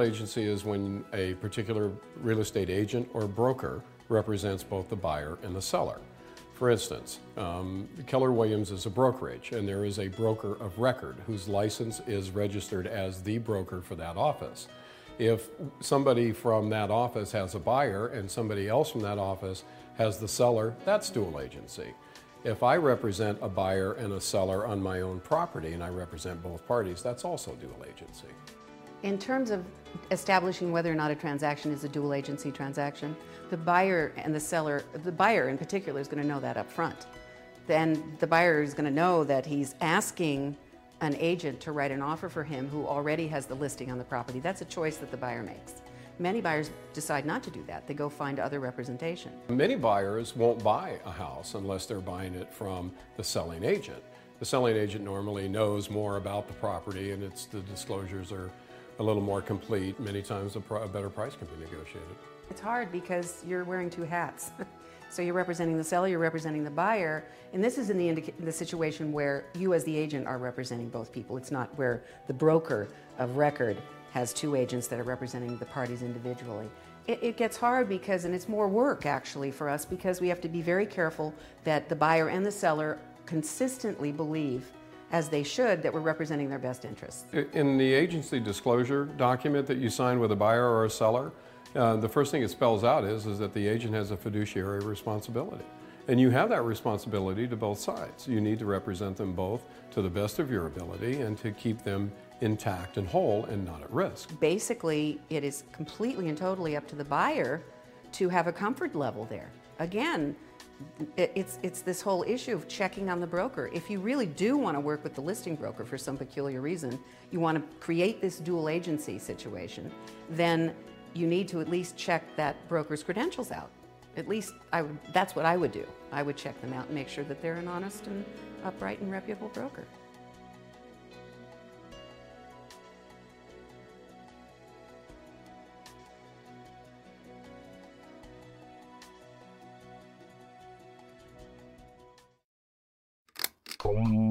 agency is when a particular real estate agent or broker represents both the buyer and the seller. For instance, Keller Williams is a brokerage, and there is a broker of record whose license is registered as the broker for that office. If somebody from that office has a buyer and somebody else from that office has the seller, that's dual agency. If I represent a buyer and a seller on my own property and I represent both parties, that's also dual agency. In terms of establishing whether or not a transaction is a dual agency transaction, the buyer and the seller, the buyer in particular, is going to know that up front. Then the buyer is going to know that he's asking an agent to write an offer for him who already has the listing on the property. That's a choice that the buyer makes. Many buyers decide not to do that. They go find other representation. Many buyers won't buy a house unless they're buying it from the selling agent. The selling agent normally knows more about the property, and the disclosures are a little more complete. Many times a better price can be negotiated. It's hard because you're wearing two hats. So you're representing the seller, you're representing the buyer, and this is in the situation where you as the agent are representing both people. It's not where the broker of record has two agents that are representing the parties individually. It gets hard because, and it's more work actually for us, because we have to be very careful that the buyer and the seller consistently believe, as they should, that we're representing their best interests. In the agency disclosure document that you sign with a buyer or a seller, the first thing it spells out is that the agent has a fiduciary responsibility. And you have that responsibility to both sides. You need to represent them both to the best of your ability and to keep them intact and whole and not at risk. Basically, it is completely and totally up to the buyer to have a comfort level there. Again, it's this whole issue of checking on the broker. If you really do want to work with the listing broker for some peculiar reason, you want to create this dual agency situation, then you need to at least check that broker's credentials out. At least that's what I would do. I would check them out and make sure that they're an honest and upright and reputable broker. Boom.